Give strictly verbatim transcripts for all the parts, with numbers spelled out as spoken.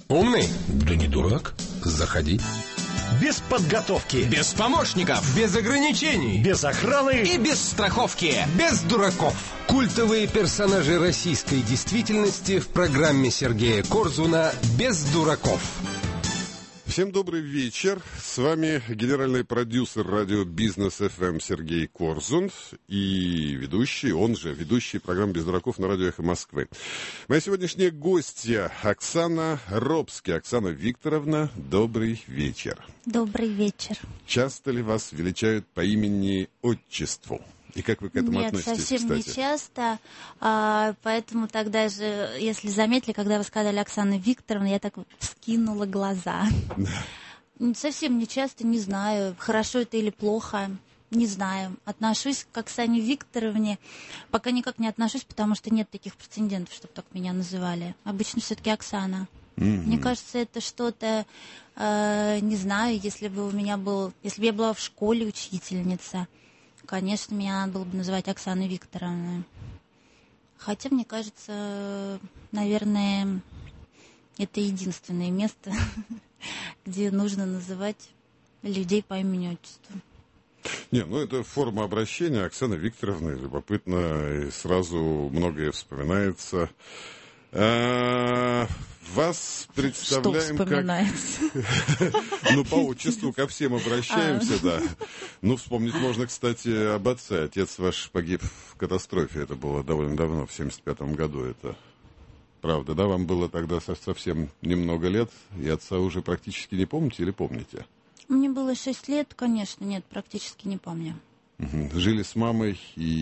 Умный? Да не дурак. Заходи. Без подготовки. Без помощников. Без ограничений. Без охраны. И без страховки. Без дураков. Культовые персонажи российской действительности в программе Сергея Корзуна «Без дураков». Всем добрый вечер. С вами генеральный продюсер радио «Бизнес эф эм» Сергей Корзун и ведущий, он же ведущий программы «Без дураков» на радио «Эхо Москвы». Моя сегодняшняя гостья Оксана Робски. Оксана Викторовна, добрый вечер. Добрый вечер. Часто ли вас величают по имени-отчеству? И как вы к этому Нет, относитесь, совсем кстати? не часто, а, поэтому тогда же, если заметили, когда вы сказали Оксана Викторовна, я так вскинула глаза. Совсем не часто, не знаю, хорошо это или плохо, не знаю. Отношусь к Оксане Викторовне, пока никак не отношусь, потому что нет таких прецедентов, чтобы так меня называли. Обычно все-таки Оксана. Mm-hmm. Мне кажется, это что-то, э, не знаю, если бы у меня был, если бы я была в школе учительница, конечно, меня надо было бы называть Оксаной Викторовной. Хотя, мне кажется, наверное, это единственное место, где нужно называть людей по имени-отчеству. Не, ну это форма обращения. Оксана Викторовна, любопытно, и сразу многое вспоминается. А, вас представляем Что вспоминается? Как... Ну, по отчеству ко всем обращаемся, да. Ну, вспомнить можно, кстати, об отце. Отец ваш погиб в катастрофе. Это было довольно давно, в семьдесят пятом году. Это правда, да? Вам было тогда совсем немного лет, и отца уже практически не помните или помните? Мне было шесть лет, конечно, нет, практически не помню. Жили с мамой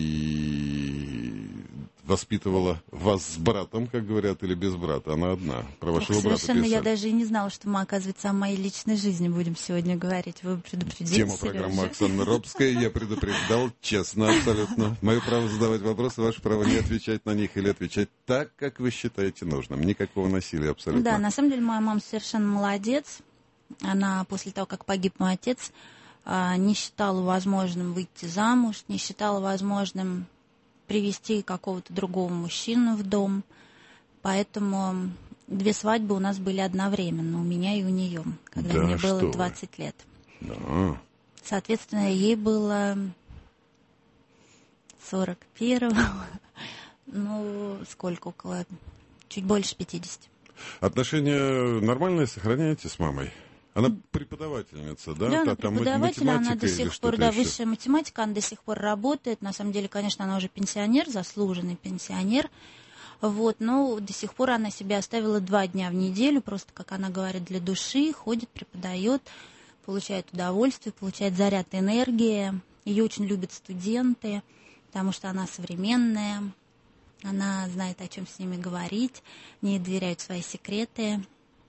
и воспитывала вас с братом, как говорят, или без брата? Она одна. Про вашего Ох, брата совершенно писали. Я даже и не знала, что мы, оказывается, о моей личной жизни будем сегодня говорить. Вы предупредили, Тема Сережа? программы Оксаны Робская. Я предупреждал, честно, абсолютно. Мое право задавать вопросы, ваше право не отвечать на них или отвечать так, как вы считаете нужным. Никакого насилия абсолютно. Да, на самом деле моя мама совершенно молодец. Она после того, как погиб мой отец, не считала возможным выйти замуж, не считала возможным привести какого-то другого мужчину в дом. Поэтому две свадьбы у нас были одновременно, у меня и у нее, когда да, мне было вы? двадцать лет. Да. Соответственно, ей было сорок первого, ну, сколько, около, чуть больше пятидесяти. Отношения нормальные сохраняете с мамой? Она преподавательница, да? Да, она там преподаватель, она до сих пор, да, еще? высшая математика, она до сих пор работает. На самом деле, конечно, она уже пенсионер, заслуженный пенсионер. Вот, но до сих пор она себе оставила два дня в неделю, просто, как она говорит, для души, ходит, преподает, получает удовольствие, получает заряд энергии. Ее очень любят студенты, потому что она современная, она знает, о чем с ними говорить, не доверяют свои секреты.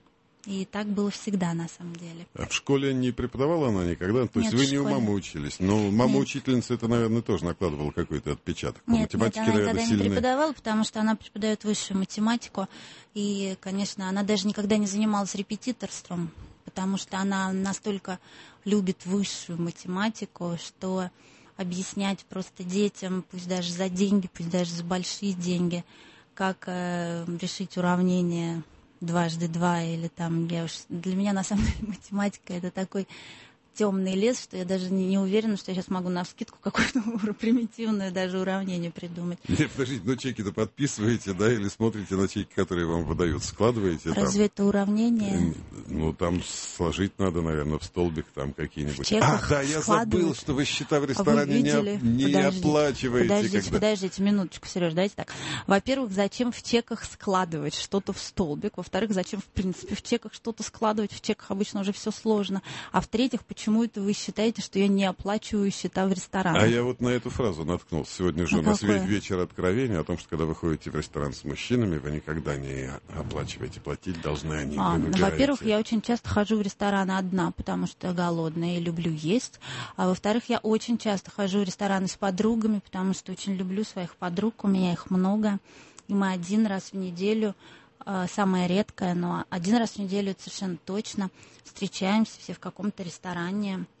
И так было всегда, на самом деле. А в школе не преподавала она никогда? То Нет, есть вы не в у школе. мамы учились? Но мама-учительница, это, наверное, тоже накладывала какой-то отпечаток. По Нет, математике, нет, она наверное, никогда сильный. не преподавала, потому что она преподает высшую математику. И, конечно, она даже никогда не занималась репетиторством, потому что она настолько любит высшую математику, что объяснять просто детям, пусть даже за деньги, пусть даже за большие деньги, как э, решить уравнение дважды два, или там, я уж, для меня, на самом деле, математика — это такой темный лес, что я даже не, не уверена, что я сейчас могу навскидку какое-то примитивное даже уравнение придумать. Нет, подождите, ну чеки-то подписываете, да, или смотрите на чеки, которые вам выдают, складываете? Разве там, это уравнение? Ну, там сложить надо, наверное, в столбик там какие-нибудь. Ах, да, я забыл, что вы счета в А ресторане не, видели? не Подождите, оплачиваете. Подождите, когда... подождите, минуточку, Сереж, давайте так. Во-первых, зачем в чеках складывать что-то в столбик? Во-вторых, зачем, в принципе, в чеках что-то складывать? В чеках обычно уже все сложно. А в-третьих, почему это вы считаете, что я не оплачиваю счета в ресторанах? А я вот на эту фразу наткнулся. Сегодня же А у нас какое? вечер откровения о том, что когда вы ходите в ресторан с мужчинами, вы никогда не оплачиваете, платить должны они. А, вы ну, во-первых, я очень часто хожу в рестораны одна, потому что голодная и люблю есть. А во-вторых, я очень часто хожу в рестораны с подругами, потому что очень люблю своих подруг, у меня их много. И мы один раз в неделю, самое редкое, но один раз в неделю совершенно точно встречаемся все в каком-то ресторане.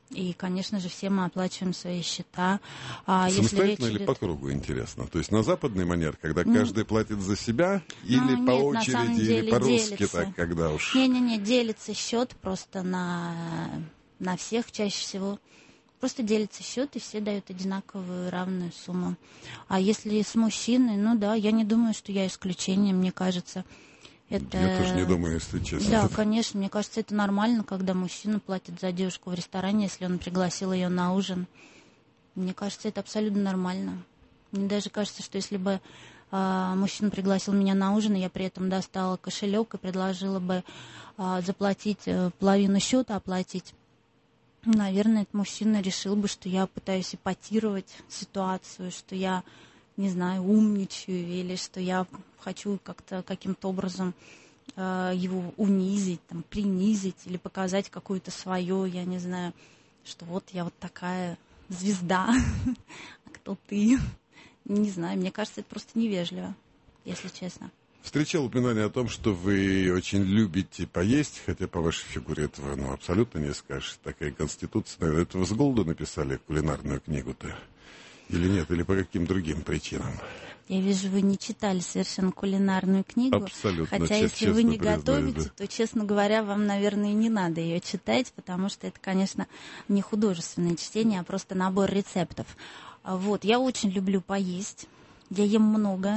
И, конечно же, все мы оплачиваем свои счета. А самостоятельно если или идет... по кругу, интересно? То есть на западный манер, когда каждый платит за себя, или ну, по нет, очереди, или по-русски, так, когда уж... Не-не-не, делится счет просто на, на всех чаще всего. Просто делится счет, и все дают одинаковую равную сумму. А если с мужчиной, ну да, я не думаю, что я исключение, мне кажется... Это... Я тоже не думаю, если честно. Да, конечно, мне кажется, это нормально, когда мужчина платит за девушку в ресторане, если он пригласил ее на ужин. Мне кажется, это абсолютно нормально. Мне даже кажется, что если бы э, мужчина пригласил меня на ужин, и я при этом достала кошелек и предложила бы э, заплатить э, половину счета, оплатить, наверное, этот мужчина решил бы, что я пытаюсь эпатировать ситуацию, что я... не знаю, умничаю, или что я хочу как-то каким-то образом э, его унизить, там, принизить, или показать какую-то свою, я не знаю, что вот я вот такая звезда, а кто ты? Не знаю, мне кажется, это просто невежливо, если честно. Встречал упоминание о том, что вы очень любите поесть, хотя по вашей фигуре этого ну, абсолютно не скажешь. Такая конституция, наверное, это вы с голоду написали кулинарную книгу-то? Или нет, или по каким другим причинам? Я вижу, вы не читали совершенно кулинарную книгу. Абсолютно. Хотя, если вы не готовите, то, честно говоря, вам, наверное, и не надо ее читать, потому что это, конечно, не художественное чтение, а просто набор рецептов. Вот, я очень люблю поесть. Я ем много,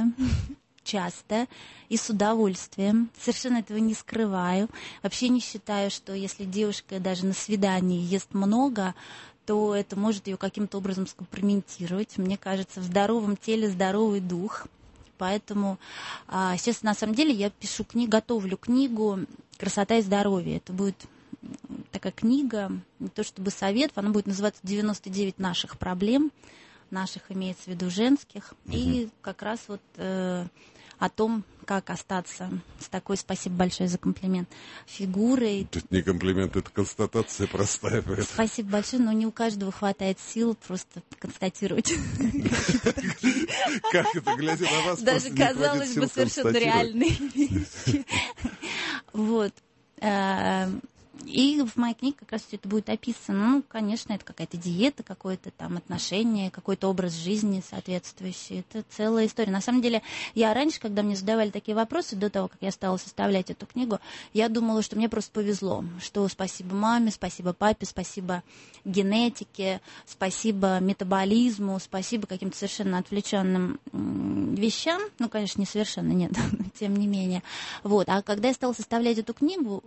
часто и с удовольствием. Совершенно этого не скрываю. Вообще не считаю, что если девушка даже на свидании ест много, то это может ее каким-то образом скомпрометировать. Мне кажется, в здоровом теле здоровый дух. Поэтому а, сейчас, на самом деле, я пишу книгу, готовлю книгу «Красота и здоровье». Это будет такая книга, не то чтобы совет, она будет называться «девяносто девять наших проблем». Наших имеется в виду женских. Угу. И как раз вот э, о том, как остаться с такой, спасибо большое за комплимент, фигурой. Это не комплимент, это констатация простая. Спасибо большое, но не у каждого хватает сил просто констатировать. Как это, глядя на вас, даже, казалось бы, совершенно реальные вещи. Вот. И в моей книге как раз все это будет описано. Ну, конечно, это какая-то диета, какое-то там отношение, какой-то образ жизни соответствующий. Это целая история. На самом деле, я раньше, когда мне задавали такие вопросы, до того, как я стала составлять эту книгу, я думала, что мне просто повезло. Что спасибо маме, спасибо папе, спасибо генетике, спасибо метаболизму, спасибо каким-то совершенно отвлеченным вещам. Ну, конечно, не совершенно, нет, но тем не менее. Вот. А когда я стала составлять эту книгу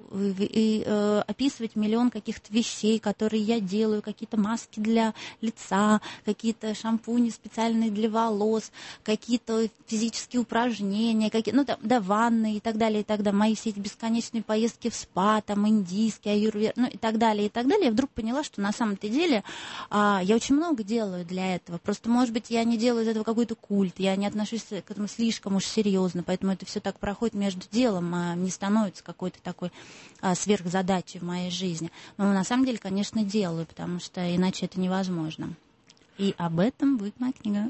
и э, описывать миллион каких-то вещей, которые я делаю, какие-то маски для лица, какие-то шампуни специальные для волос, какие-то физические упражнения, какие, ну, там, да, ванны и так далее, и так далее. Мои все эти бесконечные поездки в спа, там, индийский, аюрвед, ну, и так далее, и так далее. Я вдруг поняла, что на самом-то деле а, я очень много делаю для этого. Просто, может быть, я не делаю из этого какой-то культ, я не отношусь к этому слишком уж серьезно, поэтому это все так проходит между делом, а не становится какой-то такой а, сверхзадачей в моей жизни. Но на самом деле, конечно, делаю, потому что иначе это невозможно. И об этом будет моя книга.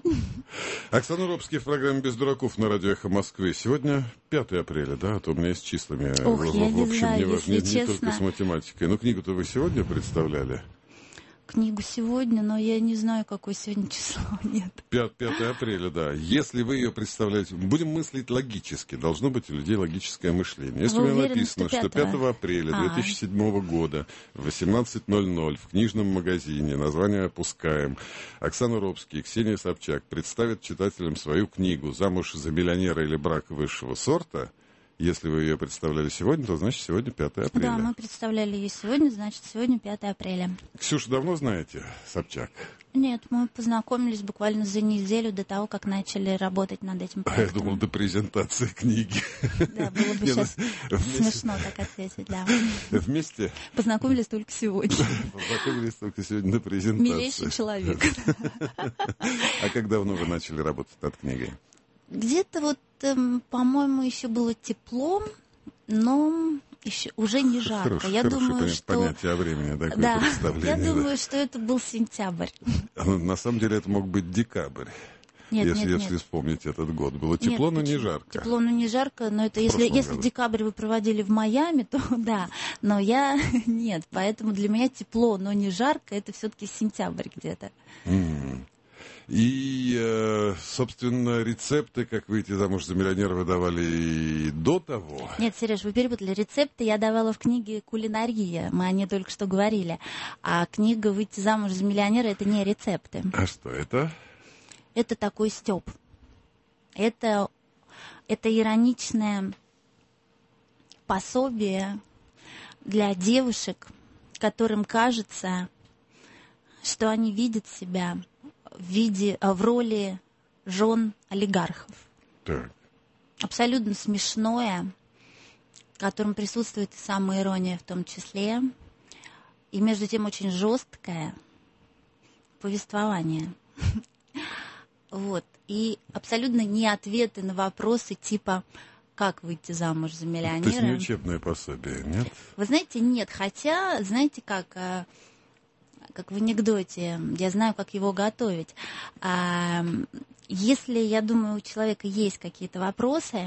Оксана Робский в программе «Без дураков» на радио «Эхо Москвы». Сегодня пятое апреля, да? А то у меня есть числами. Ох, в, я в не общем, знаю, не, важно, если не, не только с математикой. Но книгу-то вы сегодня представляли? Книгу сегодня, но я не знаю, какое сегодня число, нет. пятое апреля, да. Если вы ее представляете, будем мыслить логически, должно быть у людей логическое мышление. Если вы у меня уверены, написано, что пятого апреля две тысячи седьмого года в восемнадцать ноль ноль в книжном магазине, название опускаем, Оксана Робский и Ксения Собчак представят читателям свою книгу «Замуж за миллионера или брак высшего сорта». Если вы ее представляли сегодня, то значит сегодня пятое апреля. Да, мы представляли ее сегодня, значит сегодня пятое апреля. Ксюшу давно знаете, Собчак? Нет, мы познакомились буквально за неделю до того, как начали работать над этим проектом. А я думал, до презентации книги. Да, было бы сейчас смешно так ответить, да. Вместе? Познакомились только сегодня. Познакомились только сегодня на презентации. Милейший человек. А как давно вы начали работать над книгой? Где-то вот, эм, по-моему, еще было тепло, но еще уже не жарко. Хорош, я хорошее думаю, понятие, что... понятие о времени, да, да, представление. я думаю, да. что это был сентябрь. На самом деле это мог быть декабрь. Нет, если, нет, если нет. вспомнить этот год. Было тепло, Нет, но не почему? жарко. Тепло, но не жарко, но это В если, прошлом если году. декабрь вы проводили в Майами, то да, но я нет, поэтому для меня тепло, но не жарко, это все-таки сентябрь где-то. Mm. И, э, собственно, рецепты, как выйти замуж за миллионера, вы давали и до того? Нет, Сереж, вы перепутали. Рецепты я давала в книге «Кулинария», мы о ней только что говорили. А книга «Выйти замуж за миллионера» — это не рецепты. А что это? Это такой стёб. Это, это ироничное пособие для девушек, которым кажется, что они видят себя в виде, в роли жен олигархов. Так. Абсолютно смешное, в котором присутствует и самоирония в том числе, и между тем очень жесткое повествование. Вот. И абсолютно не ответы на вопросы типа «Как выйти замуж за миллионера?» То есть не учебное пособие, нет? Вы знаете, нет. Хотя, знаете как, как в анекдоте, я знаю, как его готовить. Если, я думаю, у человека есть какие-то вопросы,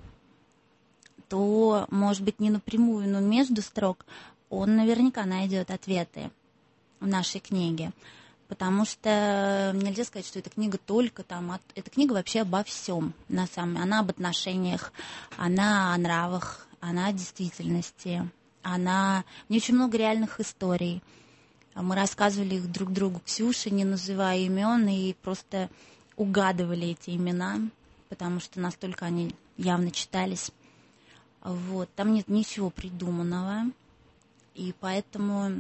то, может быть, не напрямую, но между строк он наверняка найдет ответы в нашей книге. Потому что нельзя сказать, что эта книга только там... От... Эта книга вообще обо всем, на самом деле. Она об отношениях, она о нравах, она о действительности, она... В ней очень много реальных историй. Мы рассказывали их друг другу Ксюше, не называя имен, и просто угадывали эти имена, потому что настолько они явно читались. Вот. Там нет ничего придуманного, и поэтому...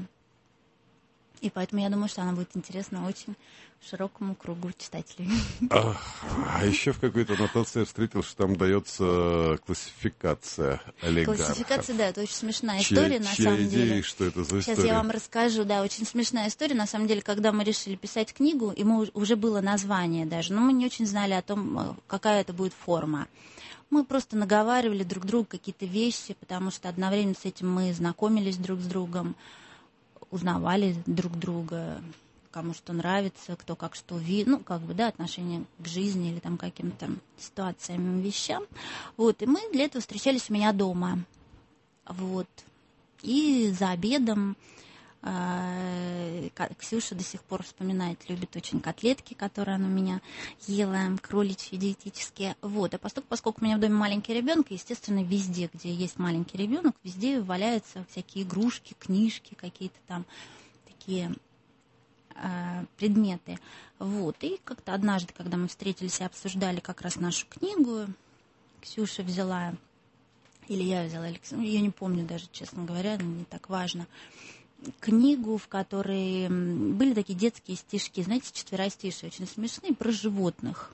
И поэтому я думаю, что она будет интересна очень широкому кругу читателей. А, а еще в какой-то аннотации я встретил, что там дается классификация олигархов. Классификация, да, это очень смешная Чья, история, на чья самом идея, деле. что это за Сейчас история? я вам расскажу, да, очень смешная история. На самом деле, когда мы решили писать книгу, и мы, уже было название даже, но мы не очень знали о том, какая это будет форма. Мы просто наговаривали друг другу какие-то вещи, потому что одновременно с этим мы знакомились друг с другом, узнавали друг друга, кому что нравится, кто как что видит, ну, как бы, да, отношение к жизни или там каким-то ситуациям, вещам. Вот, и мы для этого встречались у меня дома. Вот. И за обедом э, Ксюша до сих пор вспоминает, любит очень котлетки, которые она у меня ела, кроличьи диетические. Вот. А поскольку, поскольку у меня в доме маленький ребенок, естественно, везде, где есть маленький ребенок, везде валяются всякие игрушки, книжки, какие-то там такие э, предметы. Вот. И как-то однажды, когда мы встретились и обсуждали как раз нашу книгу, Ксюша взяла, или я взяла, я не помню даже, честно говоря, не так важно, книгу, в которой были такие детские стишки, знаете, четверостишие, очень смешные, про животных.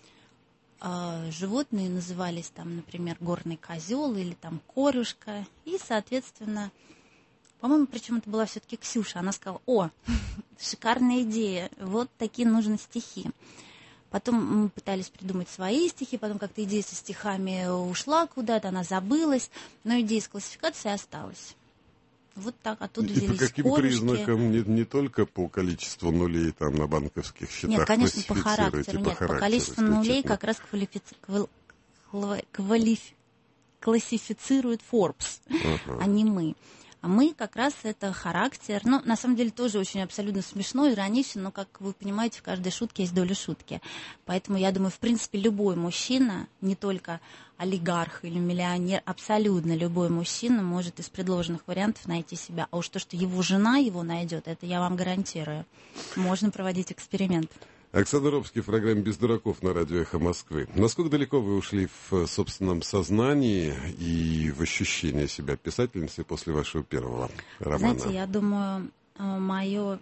Животные назывались там, например, горный козел или там корюшка. И, соответственно, по-моему, причем это была все-таки Ксюша. Она сказала: о, шикарная идея, вот такие нужны стихи. Потом мы пытались придумать свои стихи, потом как-то идея со стихами ушла куда-то, она забылась, но идея с классификацией осталась. Вот так, оттуда И взялись по каким корюшки. признакам? Не, не только по количеству нулей там на банковских счетах. Нет, конечно, по характеру. Нет, по количеству нулей как раз квалифици... квалиф... классифицирует Forbes, ага. А не мы. А мы как раз это характер, ну, на самом деле тоже очень абсолютно смешно, иронично, но, как вы понимаете, в каждой шутке есть доля шутки. Поэтому я думаю, в принципе, любой мужчина, не только олигарх или миллионер, абсолютно любой мужчина может из предложенных вариантов найти себя. А уж то, что его жена его найдет, это я вам гарантирую. Можно проводить эксперимент. Оксана Робский в программе «Без дураков» на радио «Эхо Москвы». Насколько далеко вы ушли в собственном сознании и в ощущении себя писательницей после вашего первого романа? Знаете, я думаю, мое,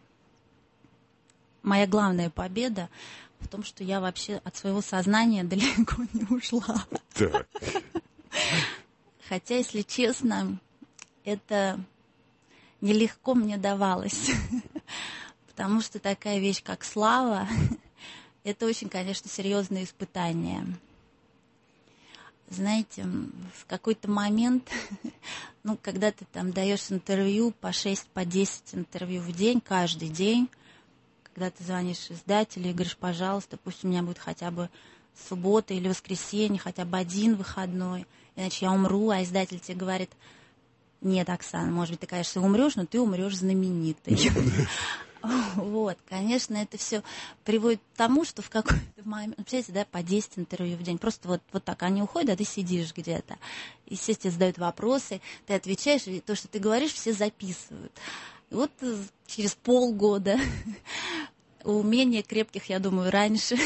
моя главная победа в том, что я вообще от своего сознания далеко не ушла. Так. Хотя, если честно, это нелегко мне давалось. Потому что такая вещь, как слава, это очень, конечно, серьезное испытание. Знаете, в какой-то момент, ну, когда ты там даешь интервью по шесть, по десять интервью в день, каждый день, когда ты звонишь издателю и говоришь, пожалуйста, пусть у меня будет хотя бы суббота или воскресенье, хотя бы один выходной, иначе я умру, а издатель тебе говорит, нет, Оксана, может быть, ты, конечно, умрешь, но ты умрешь знаменитой. Вот, конечно, это все приводит к тому, что в какой-то момент, представляете, да, по десять интервью в день, просто вот, вот так они уходят, а ты сидишь где-то, и все тебе задают вопросы, ты отвечаешь, и то, что ты говоришь, все записывают. И вот через полгода у менее крепких, я думаю, раньше,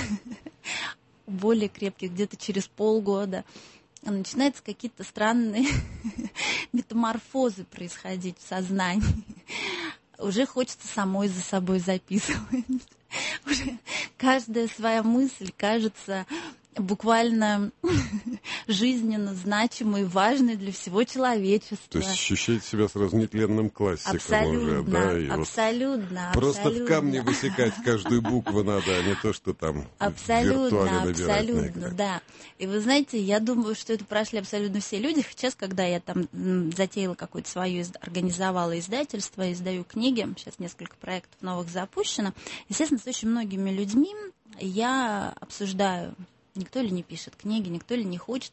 у более крепких где-то через полгода начинаются какие-то странные метаморфозы происходить в сознании. Уже хочется самой за собой записывать. Уже каждая своя мысль кажется буквально жизненно значимой, важной для всего человечества. То есть ощущаете себя сразу нетленным классиком абсолютно, уже, да? И абсолютно, вот просто абсолютно. в камне высекать каждую букву надо, а не то, что там абсолютно, абсолютно, да. И вы знаете, я думаю, что это прошли абсолютно все люди. Сейчас, когда я там затеяла какое-то свое, организовала издательство, издаю книги, сейчас несколько проектов новых запущено, естественно, с очень многими людьми я обсуждаю. Никто ли не пишет книги, никто ли не хочет.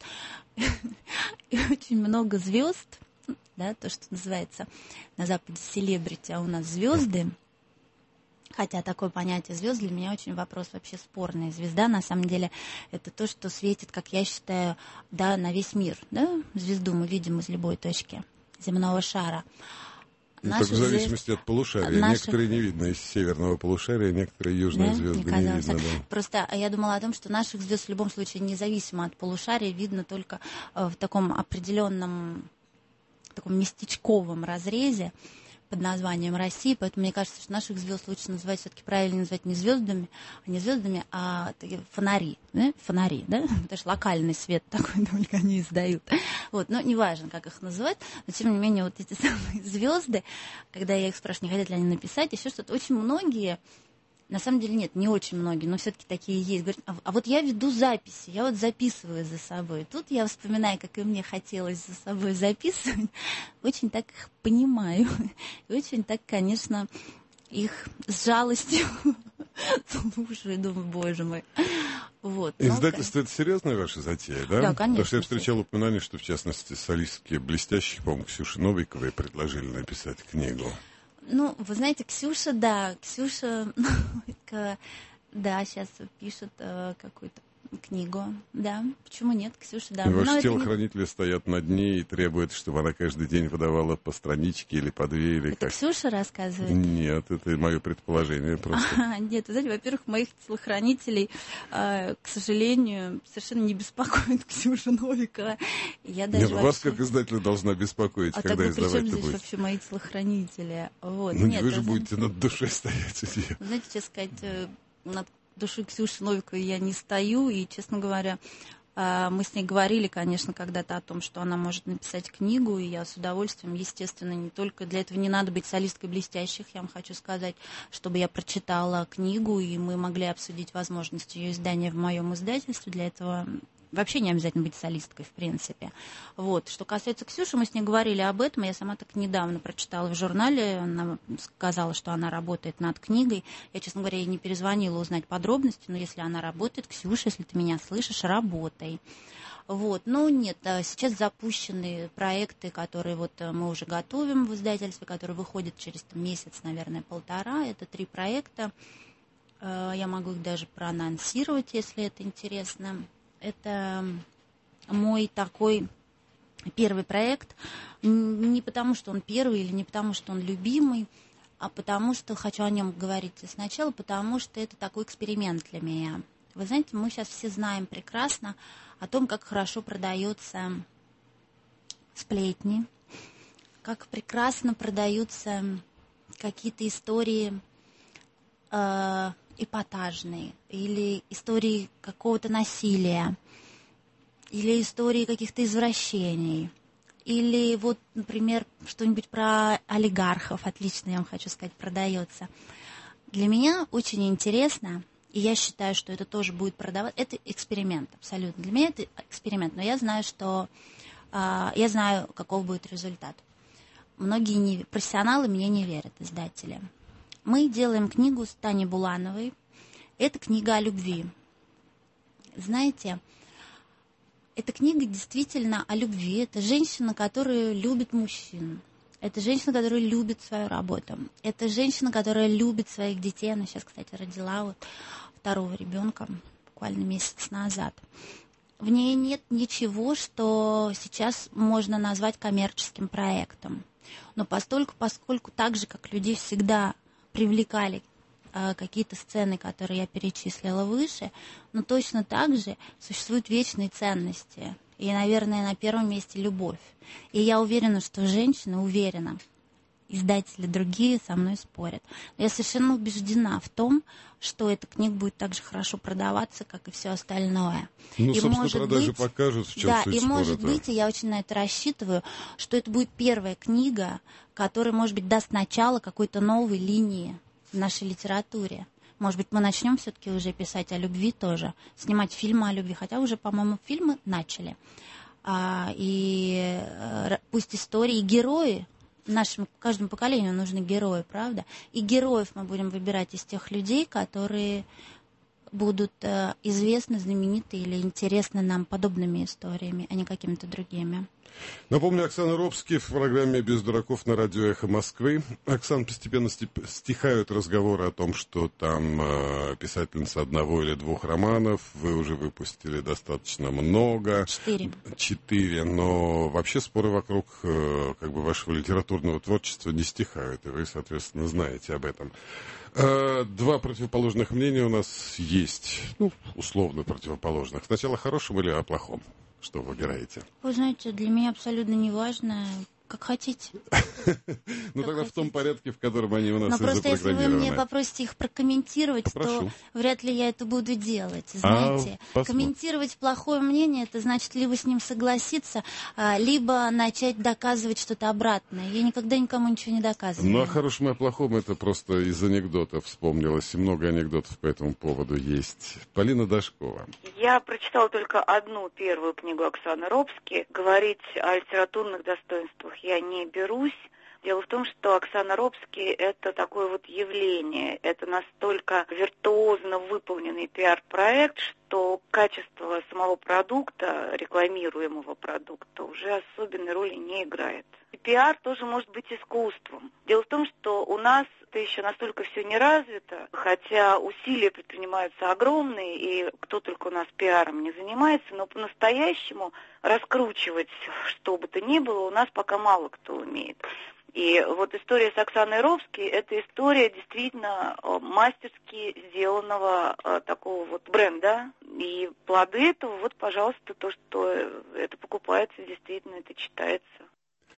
И очень много звезд, да, то, что называется на Западе селебрити, а у нас звезды. Хотя такое понятие звезд для меня очень вопрос вообще спорный. Звезда, на самом деле, это то, что светит, как я считаю, да, на весь мир. Да? Звезду мы видим из любой точки земного шара. Ну, так в зависимости звезд... от полушария. Наших... Некоторые не видно из северного полушария, некоторые южные, да? звезды не, не видно. Да. Просто я думала о том, что наших звезд в любом случае, независимо от полушария, видно только в таком определенном, таком местечковом разрезе под названием Россия, поэтому мне кажется, что наших звезд лучше называть, все-таки правильно называть не звездами, а не звездами, а такие фонари, да? фонари, да, потому что локальный свет такой только они издают. Вот, но неважно, как их называть, но тем не менее вот эти самые звезды, когда я их спрашиваю, не хотят ли они написать, еще что-то, очень многие, на самом деле нет, не очень многие, но все-таки такие есть. Говорят, а, а вот я веду записи, я вот записываю за собой. Тут я вспоминаю, как и мне хотелось за собой записывать. Очень так их понимаю. И очень так, конечно, их с жалостью слушаю, думаю, боже мой. Вот, издательство — это серьезная ваша затея, да? Да, конечно. Потому что я встречал упоминание, что, в частности, солистки блестящих, по-моему, Ксюши Новиковой предложили написать книгу. Ну, вы знаете, Ксюша, да, Ксюша, да, сейчас пишет э, какую-то книгу, да, почему нет, Ксюша, да. И ваши телохранители не... стоят над ней и требуют, чтобы она каждый день выдавала по страничке или по две, или это как. Ксюша рассказывает? Нет, это мое предположение просто. А, нет, вы знаете, во-первых, моих телохранителей, э, к сожалению, совершенно не беспокоит Ксюша Новикова. Я даже нет, вообще... вас как издателя должна беспокоить, а когда издавать-то будете. А здесь будет. Вообще мои телохранители? Вот. Ну, нет, вы же это... будете над душой стоять у нее. Знаете, честно сказать, над душой Ксюши Новиковой я не стою, и, честно говоря, мы с ней говорили, конечно, когда-то о том, что она может написать книгу, и я с удовольствием, естественно, не только для этого не надо быть солисткой блестящих, я вам хочу сказать, чтобы я прочитала книгу, и мы могли обсудить возможность ее издания в моем издательстве. Для этого вообще не обязательно быть солисткой, в принципе. Вот. Что касается Ксюши, мы с ней говорили об этом. Я сама так недавно прочитала в журнале. Она сказала, что она работает над книгой. Я, честно говоря, ей не перезвонила узнать подробности, но если она работает, Ксюша, если ты меня слышишь, работай. Вот. Ну, нет, сейчас запущены проекты, которые вот мы уже готовим в издательстве, которые выходят через там, месяц, наверное, полтора. Это три проекта. Я могу их даже проанонсировать, если это интересно. Это мой такой первый проект, не потому, что он первый или не потому, что он любимый, а потому, что хочу о нем говорить сначала, потому что это такой эксперимент для меня. Вы знаете, мы сейчас все знаем прекрасно о том, как хорошо продаются сплетни, как прекрасно продаются какие-то истории э, эпатажные, или истории какого-то насилия, или истории каких-то извращений, или вот, например, что-нибудь про олигархов, отлично, я вам хочу сказать, продается. Для меня очень интересно, и я считаю, что это тоже будет продавать, это эксперимент, абсолютно. Для меня это эксперимент, но я знаю, что э, я знаю, каков будет результат. Многие не, профессионалы мне не верят, издатели. Мы делаем книгу с Таней Булановой. Это книга о любви. Знаете, эта книга действительно о любви. Это женщина, которая любит мужчин. Это женщина, которая любит свою работу. Это женщина, которая любит своих детей. Она сейчас, кстати, родила вот второго ребенка буквально месяц назад. В ней нет ничего, что сейчас можно назвать коммерческим проектом. Но постольку, поскольку так же, как людей всегда привлекали э, какие-то сцены, которые я перечислила выше, но точно так же существуют вечные ценности. И, наверное, на первом месте любовь. И я уверена, что женщина уверена. Издатели другие со мной спорят. Но я совершенно убеждена в том, что эта книга будет так же хорошо продаваться, как и все остальное. Ну, и собственно, может продажи быть, покажут, в чем да, суть и спора-то. может быть, и я очень на это рассчитываю, что это будет первая книга, которая, может быть, даст начало какой-то новой линии в нашей литературе. Может быть, мы начнем все-таки уже писать о любви тоже, снимать фильмы о любви, хотя уже, по-моему, фильмы начали. А, и а, пусть истории, и герои, нашему каждому поколению нужны герои, правда? И героев мы будем выбирать из тех людей, которые будут а, известны, знамениты или интересны нам подобными историями, а не какими-то другими. Напомню, Оксана Робский в программе «Без дураков» на радио «Эхо Москвы». Оксана, постепенно стихают разговоры о том, что там э, писательница одного или двух романов. Вы уже выпустили достаточно много. Четыре. Четыре. Но вообще споры вокруг э, как бы вашего литературного творчества не стихают. И вы, соответственно, знаете об этом. Э, два противоположных мнения у нас есть. Ну, условно противоположных. Сначала о хорошем или о плохом? Что вы выбираете? Вы знаете, для меня абсолютно не важно, как хотите. Ну тогда в том порядке, в котором они у нас и запрограммированы. Но просто если вы мне попросите их прокомментировать, то вряд ли я это буду делать. Знаете, комментировать плохое мнение, это значит либо с ним согласиться, либо начать доказывать что-то обратное. Я никогда никому ничего не доказываю. Ну, о хорошем и о плохом это просто из анекдотов вспомнилось. И много анекдотов по этому поводу есть. Полина Дашкова. Я прочитала только одну первую книгу Оксаны Робски. Говорить о литературных достоинствах я не берусь. Дело в том, что Оксана Робски – это такое вот явление, это настолько виртуозно выполненный пиар-проект, что качество самого продукта, рекламируемого продукта, уже особенной роли не играет. И пиар тоже может быть искусством. Дело в том, что у нас это еще настолько все не развито, хотя усилия предпринимаются огромные, и кто только у нас пиаром не занимается, но по-настоящему раскручивать что бы то ни было у нас пока мало кто умеет. И вот история с Оксаной Робски – это история действительно мастерски сделанного такого вот бренда. И плоды этого, вот, пожалуйста, то, что это покупается, действительно, это читается.